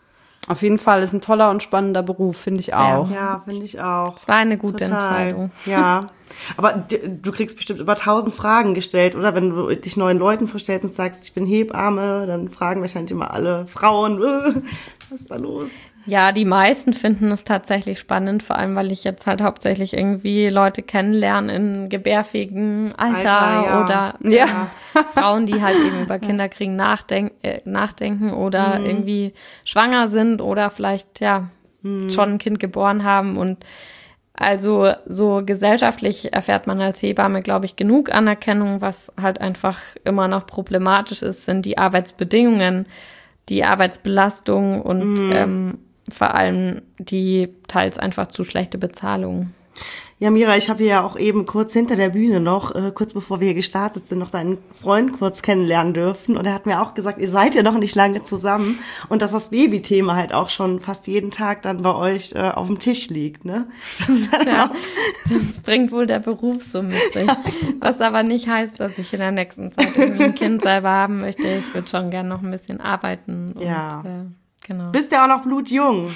Auf jeden Fall ist ein toller und spannender Beruf, finde ich Sehr. auch. Ja, finde ich auch. Es war eine gute Total. Entscheidung. Ja, aber d- du kriegst bestimmt über tausend Fragen gestellt, oder? Wenn du dich neuen Leuten vorstellst und sagst, ich bin Hebamme, dann fragen wahrscheinlich immer alle Frauen, äh, was ist da los? Ja, die meisten finden es tatsächlich spannend, vor allem, weil ich jetzt halt hauptsächlich irgendwie Leute kennenlerne in gebärfähigen Alter, Alter, ja. oder Ja. äh, Frauen, die halt eben über Kinderkriegen nachdenk äh, nachdenken oder Mhm. irgendwie schwanger sind oder vielleicht ja Mhm. schon ein Kind geboren haben. Und also so gesellschaftlich erfährt man als Hebamme, glaube ich, genug Anerkennung. Was halt einfach immer noch problematisch ist, sind die Arbeitsbedingungen, die Arbeitsbelastung und Mhm. ähm, vor allem die teils einfach zu schlechte Bezahlung. Ja, Mira, ich habe ja auch eben kurz hinter der Bühne noch, äh, kurz bevor wir hier gestartet sind, noch deinen Freund kurz kennenlernen dürfen. Und er hat mir auch gesagt, ihr seid ja noch nicht lange zusammen und dass das Babythema halt auch schon fast jeden Tag dann bei euch äh, auf dem Tisch liegt, ne? Das ist halt Ja, auch- das bringt wohl der Beruf so mit sich. Was aber nicht heißt, dass ich in der nächsten Zeit irgendwie ein Kind selber haben möchte. Ich würde schon gerne noch ein bisschen arbeiten. Und, Ja. äh, genau. Bist ja auch noch blutjung.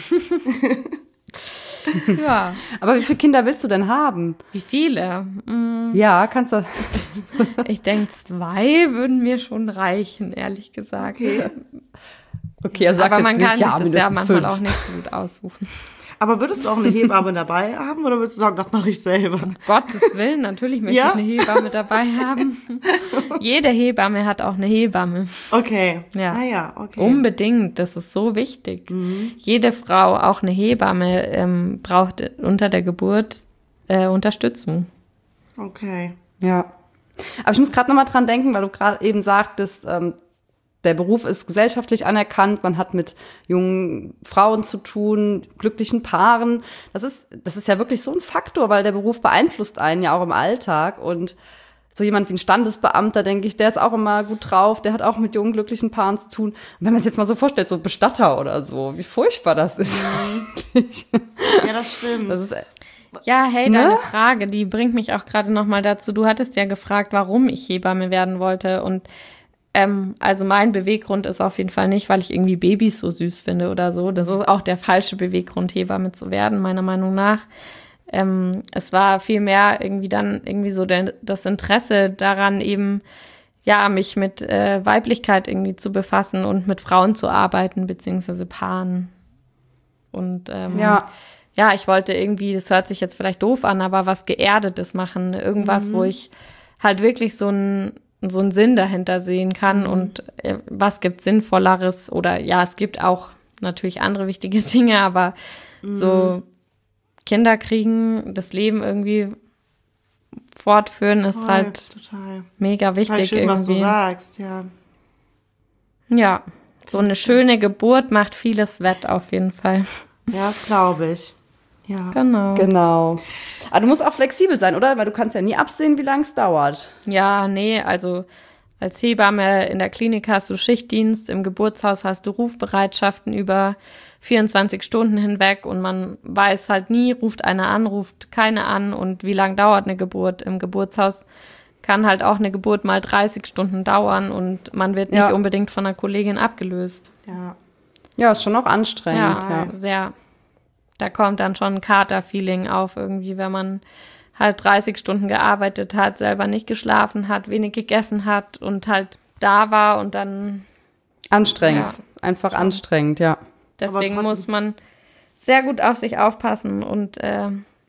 Ja. Aber wie viele Kinder willst du denn haben? Wie viele? Mm, Ja, kannst du. Ich denke, zwei würden mir schon reichen, ehrlich gesagt. Okay. Okay, also sagst Aber jetzt man nicht, kann ja, sich das ja mindestens manchmal fünf. auch nicht so gut aussuchen. Aber würdest du auch eine Hebamme dabei haben oder würdest du sagen, das mache ich selber? Um Gottes Willen, natürlich möchte Ja? ich eine Hebamme dabei haben. Jede Hebamme hat auch eine Hebamme. Okay. Ja. Ah ja, okay. Unbedingt, das ist so wichtig. Mhm. Jede Frau, auch eine Hebamme, ähm, braucht unter der Geburt äh, Unterstützung. Okay. Ja. Aber ich muss gerade noch mal dran denken, weil du gerade eben sagtest, ähm, der Beruf ist gesellschaftlich anerkannt, man hat mit jungen Frauen zu tun, glücklichen Paaren. Das ist, das ist ja wirklich so ein Faktor, weil der Beruf beeinflusst einen ja auch im Alltag. Und so jemand wie ein Standesbeamter, denke ich, der ist auch immer gut drauf, der hat auch mit jungen, glücklichen Paaren zu tun. Und wenn man sich jetzt mal so vorstellt, so Bestatter oder so, wie furchtbar das ist eigentlich. Ja, das stimmt. Das ist, Ja, hey, Ne? deine Frage, die bringt mich auch gerade noch mal dazu. Du hattest ja gefragt, warum ich Hebamme werden wollte. Und ähm, also mein Beweggrund ist auf jeden Fall nicht, weil ich irgendwie Babys so süß finde oder so. Das ist auch der falsche Beweggrund, Hebamme zu werden, meiner Meinung nach. Ähm, es war vielmehr irgendwie dann irgendwie so der, das Interesse daran, eben ja, mich mit äh, Weiblichkeit irgendwie zu befassen und mit Frauen zu arbeiten, beziehungsweise Paaren. Und ähm, ja. ja, ich wollte irgendwie, das hört sich jetzt vielleicht doof an, aber was Geerdetes machen. Irgendwas, Mhm. wo ich halt wirklich so einen so einen Sinn dahinter sehen kann. Mhm. Und äh, was gibt Sinnvolleres? Oder ja, es gibt auch natürlich andere wichtige Dinge, aber Mhm. so Kinder kriegen, das Leben irgendwie fortführen, ist Voll, halt total. mega Total wichtig schön, was du irgendwie. sagst, ja. Ja, so eine schöne Geburt macht vieles wett auf jeden Fall. Ja, das glaube ich. Ja. Genau. Genau. Aber du musst auch flexibel sein, oder? Weil du kannst ja nie absehen, wie lange es dauert. Ja, nee, also als Hebamme in der Klinik hast du Schichtdienst, im Geburtshaus hast du Rufbereitschaften über vierundzwanzig Stunden hinweg und man weiß halt nie, ruft einer an, ruft keine an und wie lang dauert eine Geburt. Im Geburtshaus kann halt auch eine Geburt mal dreißig Stunden dauern und man wird nicht Ja. unbedingt von einer Kollegin abgelöst. Ja. Ja, ist schon auch anstrengend. Ja, Ja. sehr. Da kommt dann schon ein Kater-Feeling auf irgendwie, wenn man halt dreißig Stunden gearbeitet hat, selber nicht geschlafen hat, wenig gegessen hat und halt da war und dann Anstrengend. Ja. Einfach anstrengend, ja. deswegen trotzdem- muss man sehr gut auf sich aufpassen und äh,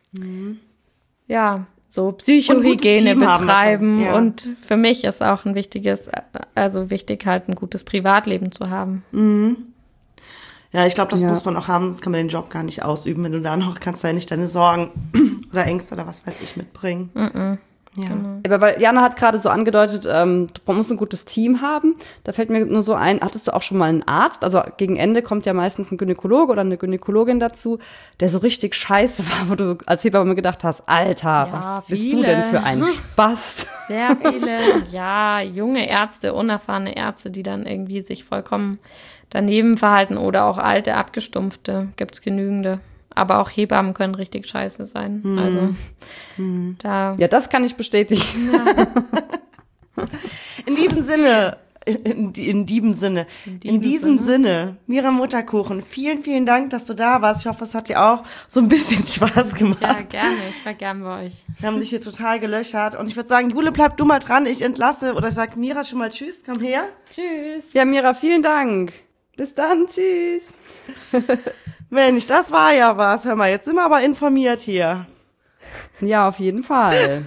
ja, so Psychohygiene Team haben betreiben wahrscheinlich, ja. und für mich ist auch ein wichtiges, also wichtig halt ein gutes Privatleben zu haben. Ja, ich glaube, das Ja. muss man auch haben, sonst kann man den Job gar nicht ausüben, wenn du da noch, kannst du ja nicht deine Sorgen oder Ängste oder was weiß ich mitbringen. Ja. Aber weil Jana hat gerade so angedeutet, ähm, du musst ein gutes Team haben. Da fällt mir nur so ein, hattest du auch schon mal einen Arzt? Also gegen Ende kommt ja meistens ein Gynäkologe oder eine Gynäkologin dazu, der so richtig scheiße war, wo du als Hebamme gedacht hast, Alter, Ja, was bist viele. du denn für ein Spast? Sehr viele, ja, junge Ärzte, unerfahrene Ärzte, die dann irgendwie sich vollkommen daneben verhalten oder auch alte, abgestumpfte, gibt's genügende. Aber auch Hebammen können richtig scheiße sein. Also da, Ja, das kann ich bestätigen. In diesem Sinne, In, in diesem Sinne. In In diesem diesem Sinne. Sinne. Mira Mutterkuchen, vielen, vielen Dank, dass du da warst. Ich hoffe, es hat dir auch so ein bisschen Spaß gemacht. Ja, gerne. Ich war gern bei euch. Wir haben dich hier total gelöchert. Und ich würde sagen, Jule, bleib du mal dran. Ich entlasse oder ich sag Mira schon mal Tschüss, komm her. Tschüss. Ja, Mira, vielen Dank. Bis dann, tschüss. Mensch, das war ja was. Hör mal, jetzt sind wir aber informiert hier. Ja, auf jeden Fall.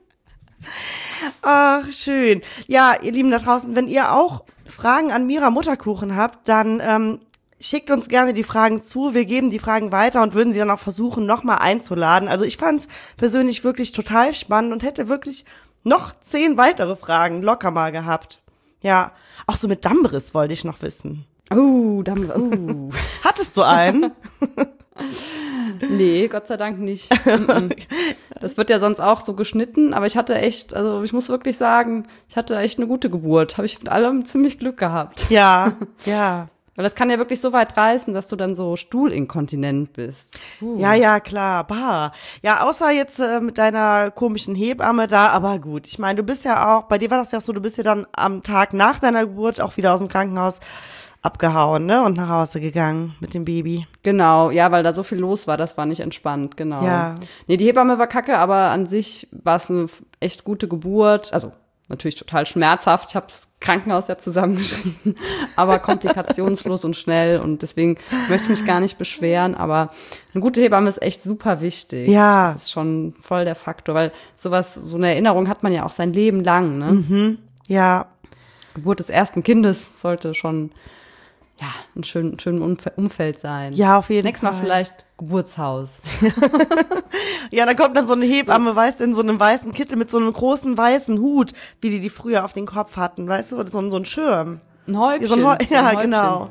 Ach, schön. Ja, ihr Lieben da draußen, wenn ihr auch Fragen an Mira Mutterkuchen habt, dann ähm, schickt uns gerne die Fragen zu. Wir geben die Fragen weiter und würden sie dann auch versuchen, nochmal einzuladen. Also ich fand es persönlich wirklich total spannend und hätte wirklich noch zehn weitere Fragen locker mal gehabt. Ja, auch so mit Dammriss wollte ich noch wissen. Oh, dann, oh. Hattest du einen? Nee, Gott sei Dank nicht. Das wird ja sonst auch so geschnitten, aber ich hatte echt, also ich muss wirklich sagen, ich hatte echt eine gute Geburt. Habe ich mit allem ziemlich Glück gehabt. Ja, ja. Weil das kann ja wirklich so weit reißen, dass du dann so stuhlinkontinent bist. Uh. Ja, ja, klar, bah. Ja, außer jetzt äh, mit deiner komischen Hebamme da, aber gut. Ich meine, du bist ja auch, bei dir war das ja so, du bist ja dann am Tag nach deiner Geburt auch wieder aus dem Krankenhaus abgehauen, ne, und nach Hause gegangen mit dem Baby. Genau, ja, weil da so viel los war, das war nicht entspannt, genau. Ja. Nee, die Hebamme war kacke, aber an sich war es eine echt gute Geburt, also natürlich total schmerzhaft. Ich habe das Krankenhaus ja zusammengeschrieben, aber komplikationslos und schnell und deswegen möchte ich mich gar nicht beschweren, aber eine gute Hebamme ist echt super wichtig. Ja. Das ist schon voll der Faktor, weil sowas, so eine Erinnerung hat man ja auch sein Leben lang, ne? Mhm. Ja. Geburt des ersten Kindes sollte schon, ja, ein schön, schönes Umf- Umfeld sein. Ja, auf jeden Nächstes Fall. Mal vielleicht Geburtshaus. Ja, da kommt dann so eine Hebamme, weißt du, in so einem weißen Kittel mit so einem großen weißen Hut, wie die die früher auf den Kopf hatten, weißt du, oder so, ein- so ein Schirm. Ein Häubchen. So ein Häu- ja, ein Häubchen. genau.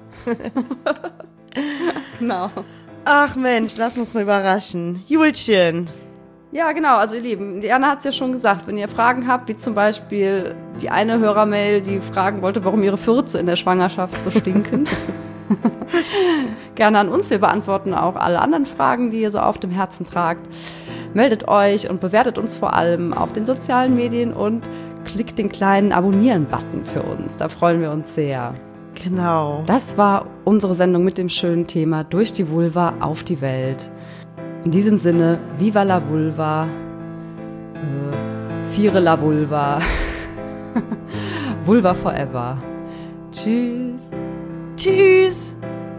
Genau. Ach Mensch, lass uns mal überraschen. Julchen. Ja, genau, also ihr Lieben, Diana hat es ja schon gesagt, wenn ihr Fragen habt, wie zum Beispiel die eine Hörermail, die fragen wollte, warum ihre Fürze in der Schwangerschaft so stinken. Gerne an uns, wir beantworten auch alle anderen Fragen, die ihr so auf dem Herzen tragt. Meldet euch und bewertet uns vor allem auf den sozialen Medien und klickt den kleinen Abonnieren-Button für uns, da freuen wir uns sehr. Genau. Das war unsere Sendung mit dem schönen Thema Durch die Vulva auf die Welt. In diesem Sinne, Viva la Vulva, äh, Fire la Vulva, Vulva forever. Tschüss. Tschüss.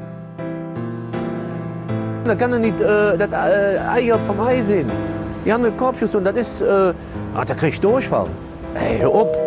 Da kann er nicht äh, das äh, Ei vom Ei sehen. Die haben eine Korbschuss und das ist, äh, ah, da krieg ich Durchfall. Ey, hör auf.